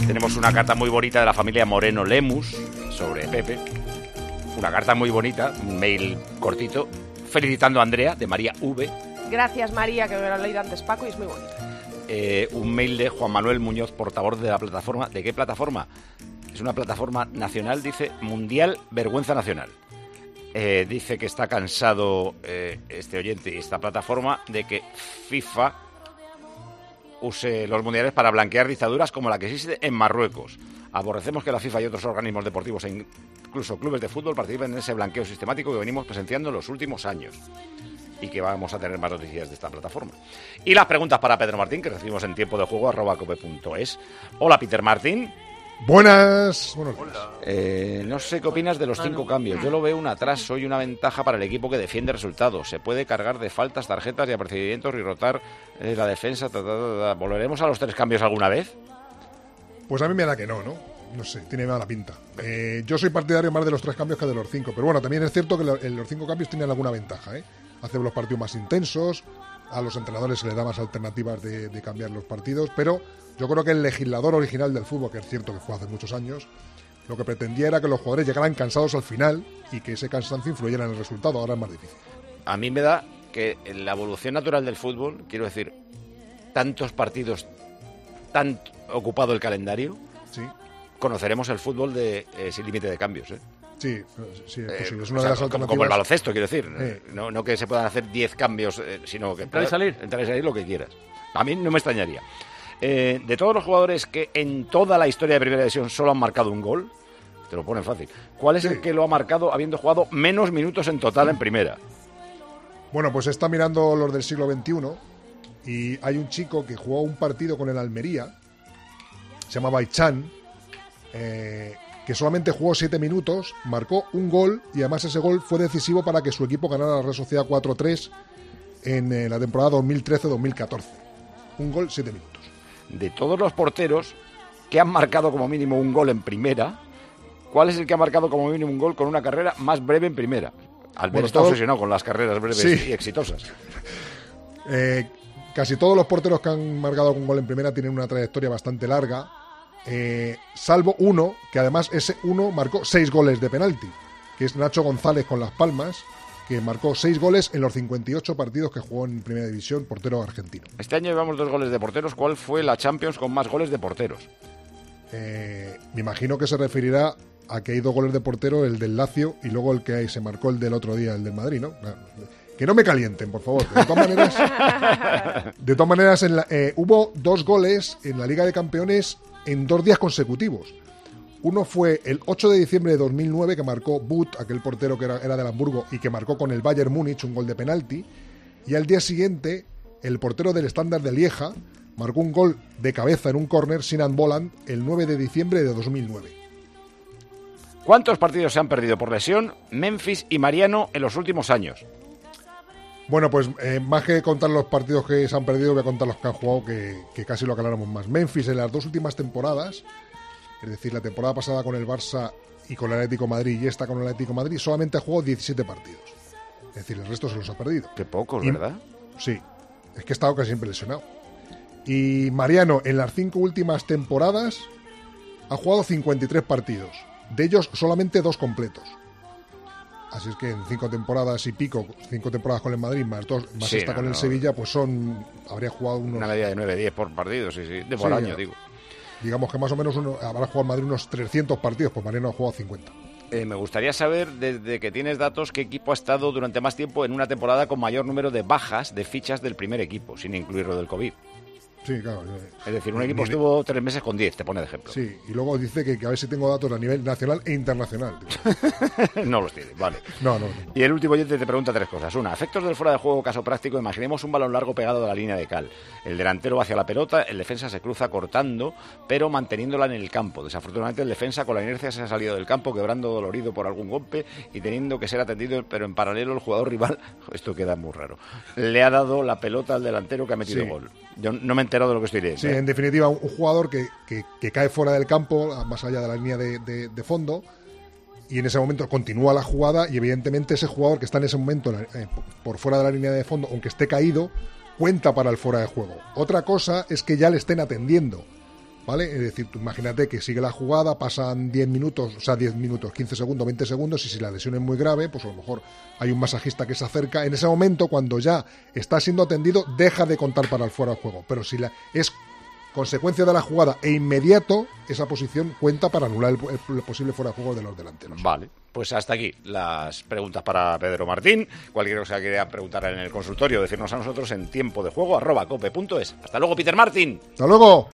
Tenemos una carta muy bonita de la familia Moreno Lemus sobre Pepe. Una carta muy bonita, un mail cortito, felicitando a Andrea, de María V. Gracias, María, que me lo ha leído antes Paco y es muy bonito. Un mail de Juan Manuel Muñoz, portavoz de la plataforma. ¿De qué plataforma? Es una plataforma nacional, dice Mundial Vergüenza Nacional. Dice que está cansado este oyente y esta plataforma de que FIFA use los mundiales para blanquear dictaduras como la que existe en Marruecos. Aborrecemos que la FIFA y otros organismos deportivos e incluso clubes de fútbol participen en ese blanqueo sistemático que venimos presenciando en los últimos años. Y que vamos a tener más noticias de esta plataforma. Y las preguntas para Pedro Martín, que recibimos en tiempo de juego @cope.es. Hola, Peter Martín. Buenas. No sé qué opinas de los 5 cambios. Yo lo veo un atraso y una ventaja para el equipo que defiende resultados. Se puede cargar de faltas, tarjetas y apercibimientos y rotar la defensa. ¿Volveremos a los 3 cambios alguna vez? Pues a mí me da que no sé, tiene mala pinta. Yo soy partidario más de los 3 cambios que de los 5, pero bueno, también es cierto que los 5 cambios tienen alguna ventaja, Hace los partidos más intensos, a los entrenadores se les da más alternativas de cambiar los partidos, pero yo creo que el legislador original del fútbol, que es cierto que fue hace muchos años, lo que pretendía era que los jugadores llegaran cansados al final y que ese cansancio influyera en el resultado. Ahora es más difícil. A mí me da que en la evolución natural del fútbol, quiero decir, tantos partidos, tan ocupado el calendario, sí, conoceremos el fútbol sin límite de cambios, Sí, es posible. Es una de las alternativas. Como el baloncesto, quiero decir. No que se puedan hacer 10 cambios, sino que entrar y salir lo que quieras. A mí no me extrañaría. De todos los jugadores que en toda la historia de Primera División solo han marcado un gol, te lo ponen fácil, ¿cuál es el que lo ha marcado habiendo jugado menos minutos en total en Primera? Bueno, pues está mirando los del siglo XXI y hay un chico que jugó un partido con el Almería, se llamaba Ichan, que solamente jugó 7 minutos, marcó un gol y además ese gol fue decisivo para que su equipo ganara la Real Sociedad 4-3 en la temporada 2013-2014. Un gol, 7 minutos. De todos los porteros que han marcado como mínimo un gol en Primera, ¿cuál es el que ha marcado como mínimo un gol con una carrera más breve en Primera? Albert está obsesionado con las carreras breves y exitosas. Casi todos los porteros que han marcado un gol en Primera tienen una trayectoria bastante larga, salvo uno, que además ese uno marcó 6 goles de penalti, que es Nacho González con Las Palmas, que marcó 6 goles en los 58 partidos que jugó en Primera División, portero argentino. Este año llevamos 2 goles de porteros. ¿Cuál fue la Champions con más goles de porteros? Me imagino que se referirá a que hay 2 goles de portero, el del Lazio y luego el que se marcó el del otro día, el del Madrid, ¿no? Que no me calienten, por favor. De todas maneras hubo 2 goles en la Liga de Campeones en 2 días consecutivos. Uno fue el 8 de diciembre de 2009, que marcó Butt, aquel portero que era del Hamburgo, y que marcó con el Bayern Múnich un gol de penalti. Y al día siguiente, el portero del Standard de Lieja marcó un gol de cabeza en un córner, Sinan Boland, el 9 de diciembre de 2009. ¿Cuántos partidos se han perdido por lesión Memphis y Mariano en los últimos años? Bueno, pues más que contar los partidos que se han perdido, voy a contar los que han jugado, que casi lo aclaramos más. Memphis en las 2 últimas temporadas, es decir, la temporada pasada con el Barça y con el Atlético de Madrid y esta con el Atlético de Madrid, solamente ha jugado 17 partidos. Es decir, el resto se los ha perdido. Qué pocos, ¿verdad? Sí, es que ha estado casi siempre lesionado. Y Mariano, en las 5 últimas temporadas, ha jugado 53 partidos. De ellos, solamente 2 completos. Así es que en 5 temporadas y pico, 5 temporadas con el Madrid, más esta con el Sevilla, pues habría jugado una media de 9-10 por partido, por año, digo. Digamos que más o menos habrá jugado en Madrid unos 300 partidos, pues Mariano ha jugado 50. Me gustaría saber, desde que tienes datos, qué equipo ha estado durante más tiempo en una temporada con mayor número de bajas de fichas del primer equipo, sin incluir lo del COVID. Sí, claro. Es decir, un equipo estuvo 3 meses con 10, te pone de ejemplo. Sí, y luego dice que a ver si tengo datos a nivel nacional e internacional. No los tiene, vale. No. Y el último oyente te pregunta 3 cosas. Una, efectos del fuera de juego, caso práctico, imaginemos un balón largo pegado a la línea de cal. El delantero va hacia la pelota, el defensa se cruza cortando, pero manteniéndola en el campo. Desafortunadamente el defensa con la inercia se ha salido del campo, quebrando dolorido por algún golpe y teniendo que ser atendido, pero en paralelo el jugador rival, esto queda muy raro, le ha dado la pelota al delantero que ha metido gol. Yo no me he enterado de lo que estoy leyendo. Sí, en definitiva, un jugador que cae fuera del campo, más allá de la línea de fondo, y en ese momento continúa la jugada, y evidentemente ese jugador que está en ese momento por fuera de la línea de fondo, aunque esté caído, cuenta para el fuera de juego. Otra cosa es que ya le estén atendiendo, ¿vale? Es decir, tú imagínate que sigue la jugada, pasan 10 minutos, o sea, 10 minutos, 15 segundos, 20 segundos, y si la lesión es muy grave, pues a lo mejor hay un masajista que se acerca. En ese momento, cuando ya está siendo atendido, deja de contar para el fuera de juego. Pero si es consecuencia de la jugada e inmediato, esa posición cuenta para anular el posible fuera de juego de los delanteros. Vale, pues hasta aquí las preguntas para Pedro Martín. Cualquier cosa que quieran preguntar en el consultorio, decirnos a nosotros en tiempodejuego@cope.es. Hasta luego, Peter Martín. ¡Hasta luego!